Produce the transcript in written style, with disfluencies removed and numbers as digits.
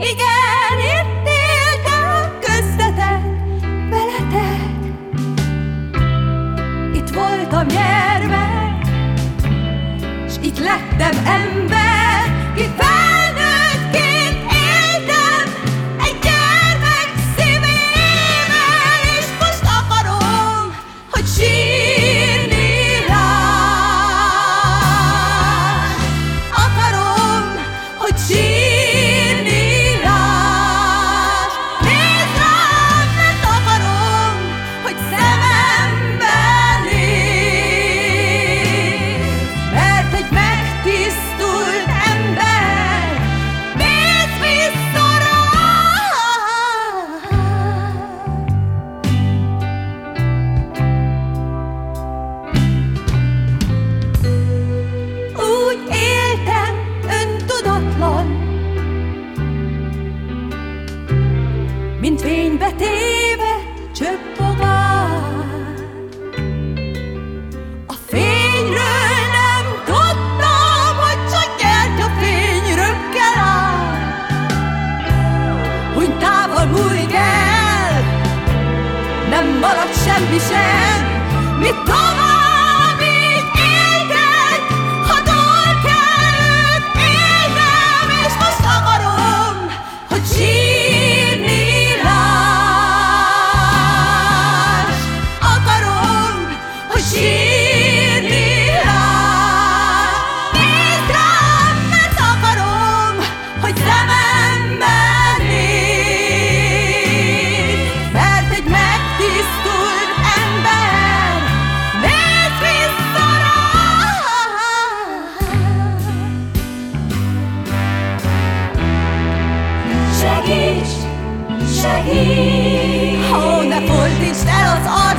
Igen, itt éltem köztetek, veletek. Itt voltam gyermek, s itt lettem ember, ki felnőttként éltem egy gyermek szívével, és most akarom, hogy sírni rám. Akarom, hogy sírni rám. Nézd rám, mert akarom, hogy szememben nézd, mert egy megtisztult ember. Nézd vissza rám. Úgy éltem öntudatlan, mint fénybe téve csöppogár. A fényről nem tudtam, hogy csak gyertyafény röpkel át. Úgy távol múlik el, nem marad semmi sem, mit tovább így éltek, ha dal kell őt élnem, és most akarom, hogy sírni láss. Akarom, hogy sírni láss. Nézd rám, mert akarom, hogy szememben nézd, mert egy megtisztult ember. Nézd vissza rám. Segíts, segíts! Ó, ne fordítsd el az